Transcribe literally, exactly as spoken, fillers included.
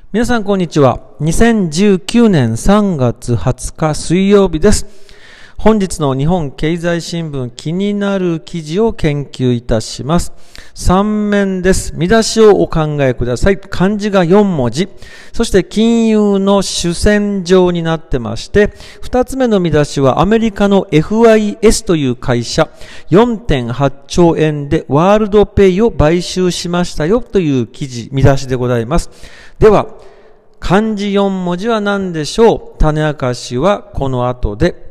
皆さんこんにちは。にせんじゅうきゅうねんさんがつはつか水曜日です。本日の日本経済新聞気になる記事を研究いたします。さん面です。見出しをお考えください。漢字がよんもじ。そして金融の主戦場になってまして、ふたつめの見出しはアメリカの エフアイエス という会社 よんてんはちちょうえんでワールドペイを買収しましたよという記事、見出しでございます。では、漢字よんもじは何でしょう？種明かしはこの後で。